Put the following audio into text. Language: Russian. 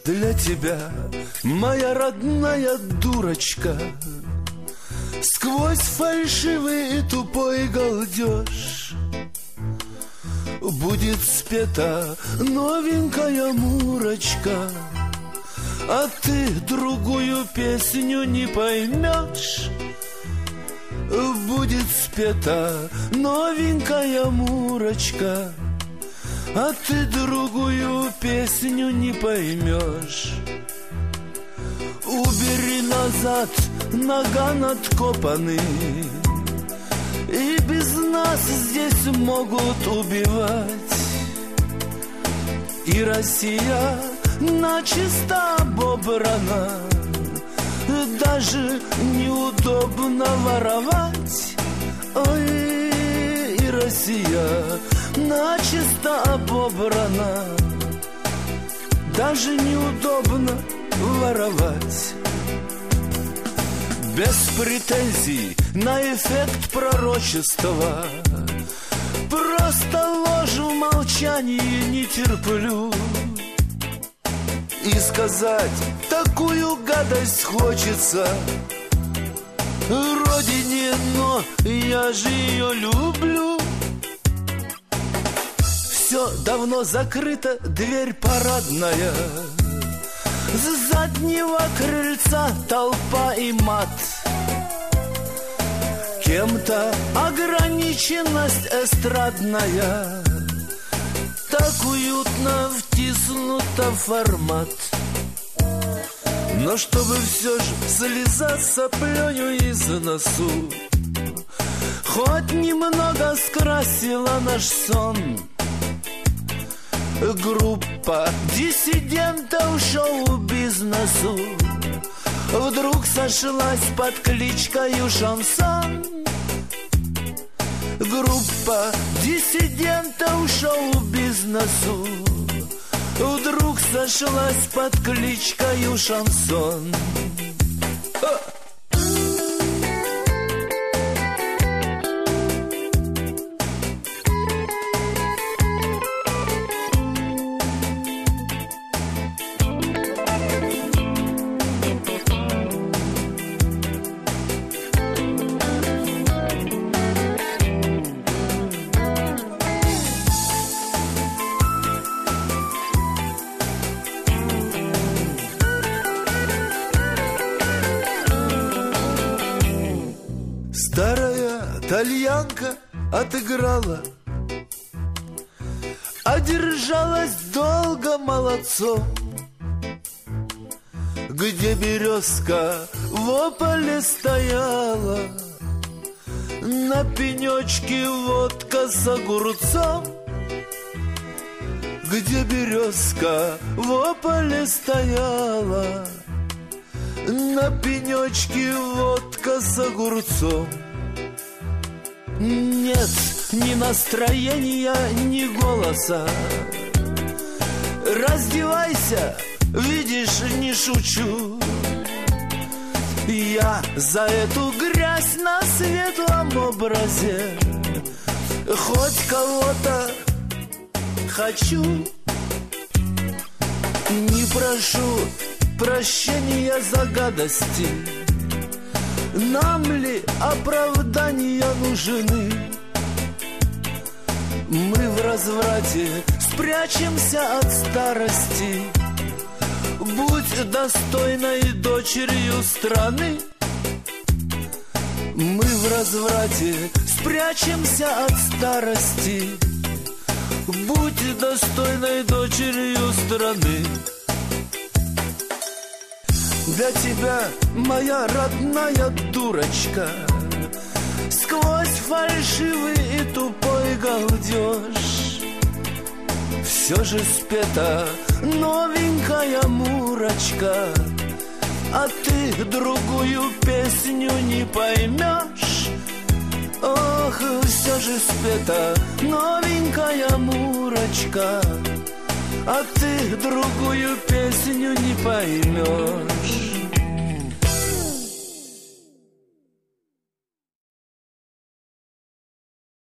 для тебя, моя родная дурочка, сквозь фальшивый и тупой галдеж будет спета новенькая мурочка, а ты другую песню не поймешь. Будет спета новенькая мурочка, а ты другую песню не поймешь. Убери назад наган откопанный, и без нас здесь могут убивать. И Россия начисто обобрана, даже неудобно воровать. Ой, и Россия начисто обобрана, даже неудобно воровать. Без претензий на эффект пророчества, просто ложь в молчании не терплю. И сказать такую гадость хочется родине, но я же ее люблю. Все давно закрыто, дверь парадная, с заднего крыльца толпа и мат. Кем-то ограниченность эстрадная так уютно втиснута в формат. Но чтобы все же слеза соплёю из носу хоть немного скрасила наш сон, группа диссидентов шоу-бизнесу вдруг сошлась под кличкою «Шансон». Группа диссидентов шоу-бизнесу вдруг сошлась под кличкою «Шансон». Старая тальянка отыграла, одержалась долго молодцом. Где березка в ополе стояла, на пенечке водка с огурцом. Где березка в ополе стояла, на пенечке водка с огурцом. Нет ни настроения, ни голоса. Раздевайся, видишь, не шучу. Я за эту грязь на светлом образе хоть кого-то хочу. Не прошу прощения за гадости, нам ли оправдания нужны? Мы в разврате спрячемся от старости. Будь достойной дочерью страны. Мы в разврате спрячемся от старости. Будь достойной дочерью страны. Для тебя, моя родная дурочка, сквозь фальшивый и тупой галдеж все же спета новенькая мурочка, а ты другую песню не поймешь. Ох, все же спета новенькая мурочка, а ты другую песню не поймешь.